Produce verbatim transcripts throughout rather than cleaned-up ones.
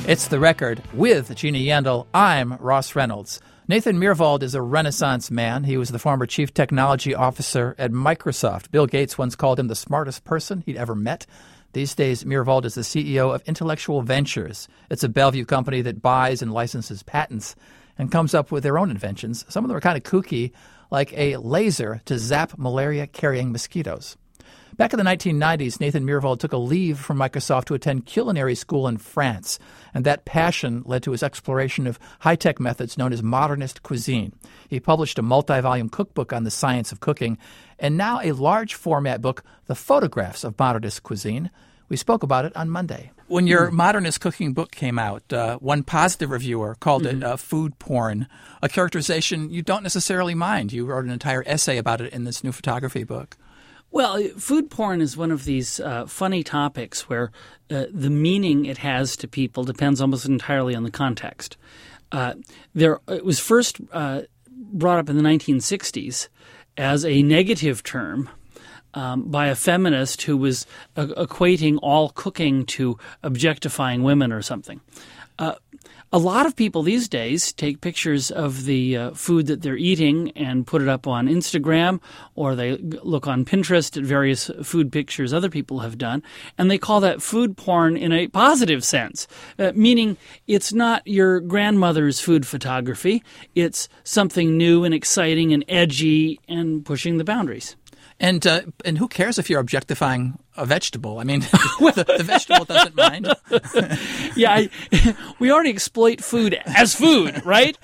It's The Record with Gina Yandel. I'm Ross Reynolds. Nathan Myhrvold is a Renaissance man. He was the former chief technology officer at Microsoft. Bill Gates once called him the smartest person he'd ever met. These days, Myhrvold is the C E O of Intellectual Ventures. It's a Bellevue company that buys and licenses patents and comes up with their own inventions. Some of them are kind of kooky, like a laser to zap malaria-carrying mosquitoes. Back in the nineteen nineties, Nathan Myhrvold took a leave from Microsoft to attend culinary school in France, and that passion led to his exploration of high-tech methods known as modernist cuisine. He published a multi-volume cookbook on the science of cooking, and now a large-format book, The Photographs of Modernist Cuisine. We spoke about it on Monday. When your mm. modernist cooking book came out, uh, one positive reviewer called mm-hmm. it uh, food porn, a characterization you don't necessarily mind. You wrote an entire essay about it in this new photography book. Well, food porn is one of these uh, funny topics where uh, the meaning it has to people depends almost entirely on the context. Uh, there, it was first uh, brought up in the nineteen sixties as a negative term um, by a feminist who was uh, equating all cooking to objectifying women or something. Uh, A lot of people these days take pictures of the uh, food that they're eating and put it up on Instagram, or they look on Pinterest at various food pictures other people have done, and they call that food porn in a positive sense, uh, meaning it's not your grandmother's food photography. It's something new and exciting and edgy and pushing the boundaries. And uh, and who cares if you're objectifying a vegetable? I mean, the, the vegetable doesn't mind. yeah, I, we already exploit food as food, right?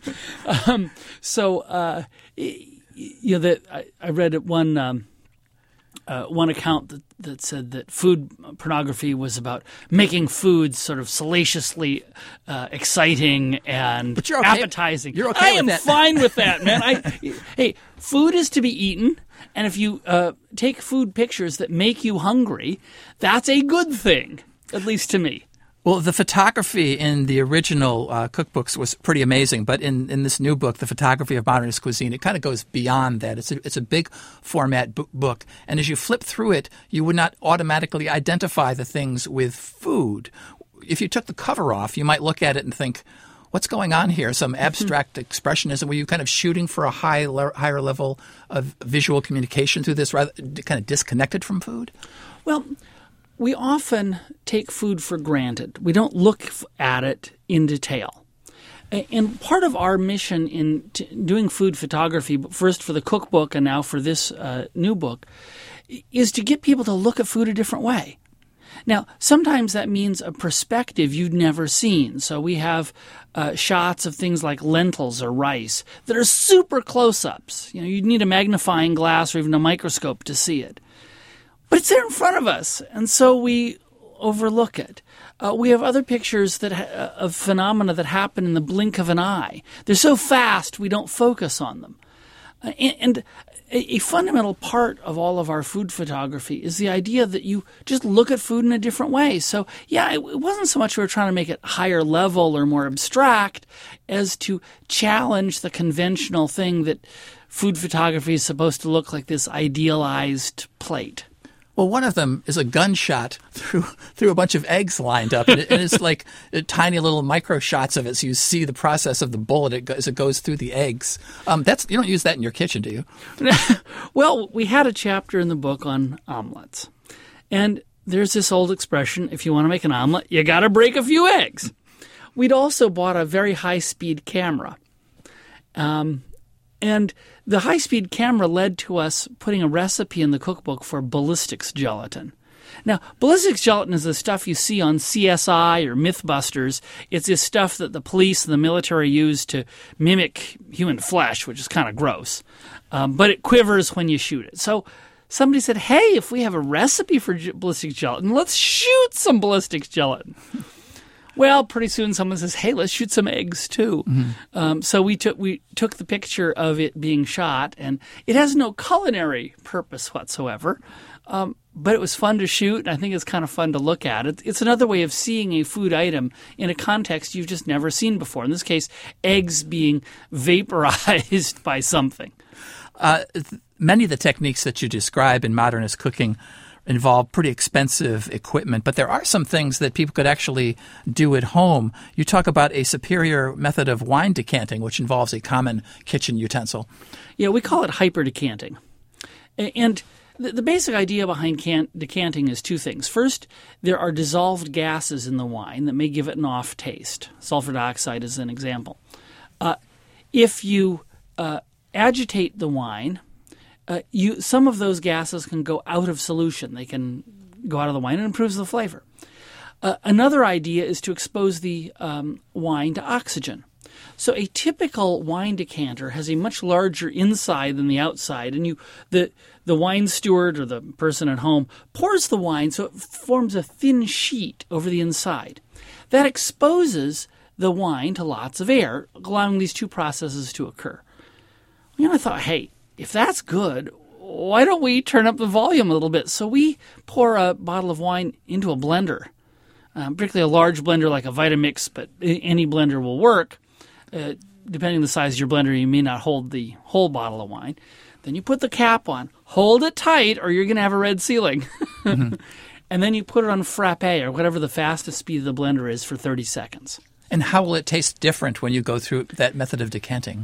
um, so, uh, you know, that I, I read one um, uh, one account that, that said that food pornography was about making food sort of salaciously uh, exciting and but you're okay. appetizing. You're okay I with am that. fine with that, man. I, hey, food is to be eaten. And if you uh, take food pictures that make you hungry, that's a good thing, at least to me. Well, the photography in the original uh, cookbooks was pretty amazing, but in, in this new book, The Photography of Modernist Cuisine, it kind of goes beyond that. It's a, it's a big format bu- book, and as you flip through it, you would not automatically identify the things with food. If you took the cover off, you might look at it and think, what's going on here? Some abstract expressionism? Were you kind of shooting for a high le- higher level of visual communication through this, rather kind of disconnected from food? Well, we often take food for granted. We don't look at it in detail. And part of our mission in t- doing food photography, first for the cookbook and now for this uh, new book, is to get people to look at food a different way. Now, sometimes that means a perspective you'd never seen. So we have uh, shots of things like lentils or rice that are super close-ups. You know, you'd need a magnifying glass or even a microscope to see it. But it's there in front of us, and so we overlook it. Uh, we have other pictures that ha- of phenomena that happen in the blink of an eye. They're so fast we don't focus on them. Uh, and, and a, a fundamental part of all of our food photography is the idea that you just look at food in a different way. So, yeah, it, it wasn't so much we were trying to make it higher level or more abstract as to challenge the conventional thing that food photography is supposed to look like this idealized plate. Well, one of them is a gunshot through through a bunch of eggs lined up, and, it, and it's like tiny little micro shots of it, so you see the process of the bullet as it goes through the eggs. Um, that's you don't use that in your kitchen, do you? Well, we had a chapter in the book on omelets, and there's this old expression: if you want to make an omelet, you got to break a few eggs. We'd also bought a very high-speed camera. Um, And the high-speed camera led to us putting a recipe in the cookbook for ballistics gelatin. Now, ballistics gelatin is the stuff you see on C S I or Mythbusters. It's this stuff that the police and the military use to mimic human flesh, which is kind of gross. Um, but it quivers when you shoot it. So somebody said, hey, if we have a recipe for ge- ballistics gelatin, let's shoot some ballistics gelatin. Well, pretty soon someone says, hey, let's shoot some eggs too. Mm-hmm. Um, so we took we took the picture of it being shot, and it has no culinary purpose whatsoever. Um, but it was fun to shoot, and I think it's kind of fun to look at. It, it's another way of seeing a food item in a context you've just never seen before. In this case, eggs being vaporized by something. Uh, th- many of the techniques that you describe in modernist cooking involve pretty expensive equipment, but there are some things that people could actually do at home. You talk about a superior method of wine decanting, which involves a common kitchen utensil. Yeah, we call it hyper decanting. And the, the basic idea behind can- decanting is two things. First, there are dissolved gases in the wine that may give it an off taste. Sulfur dioxide is an example. Uh, if you uh, agitate the wine, Uh, you some of those gases can go out of solution. They can go out of the wine and improves the flavor. Uh, another idea is to expose the um, wine to oxygen. So a typical wine decanter has a much larger inside than the outside, and you the the wine steward or the person at home pours the wine so it forms a thin sheet over the inside. That exposes the wine to lots of air, allowing these two processes to occur. You know, I thought, hey, if that's good, why don't we turn up the volume a little bit? So we pour a bottle of wine into a blender, um, particularly a large blender like a Vitamix, but any blender will work. Uh, depending on the size of your blender, you may not hold the whole bottle of wine. Then you put the cap on, hold it tight, or you're going to have a red ceiling. Mm-hmm. And then you put it on frappe or whatever the fastest speed of the blender is for thirty seconds. And how will it taste different when you go through that method of decanting?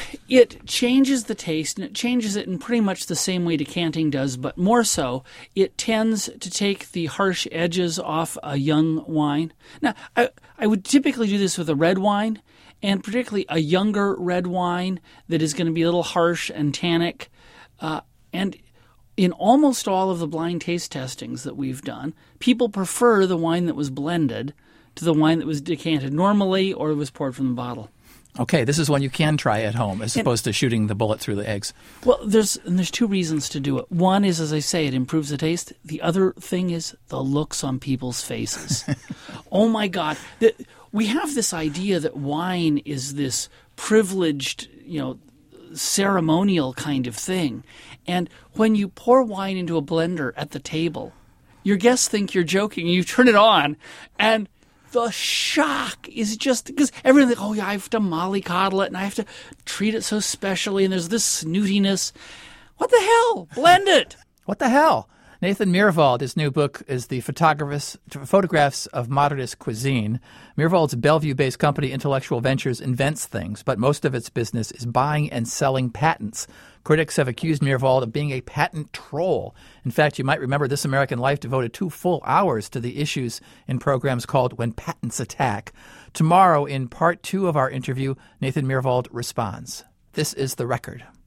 It changes the taste, and it changes it in pretty much the same way decanting does, but more so, it tends to take the harsh edges off a young wine. Now, I, I would typically do this with a red wine, and particularly a younger red wine that is going to be a little harsh and tannic. Uh, and in almost all of the blind taste testings that we've done, people prefer the wine that was blended to the wine that was decanted normally or was poured from the bottle. Okay, this is one you can try at home as and, opposed to shooting the bullet through the eggs. Well, there's and there's two reasons to do it. One is, as I say, it improves the taste. The other thing is the looks on people's faces. Oh, my God. The, we have this idea that wine is this privileged, you know, ceremonial kind of thing. And when you pour wine into a blender at the table, your guests think you're joking. You turn it on, and the shock is just because everyone thinks, oh, yeah, I have to mollycoddle it and I have to treat it so specially, and there's this snootiness. What the hell? Blend it. What the hell? Nathan Myhrvold, his new book is The Photographs, Photographs of Modernist Cuisine. Myhrvold's Bellevue-based company Intellectual Ventures invents things, but most of its business is buying and selling patents. Critics have accused Myhrvold of being a patent troll. In fact, you might remember This American Life devoted two full hours to the issues in programs called When Patents Attack. Tomorrow, in part two of our interview, Nathan Myhrvold responds. This is The Record.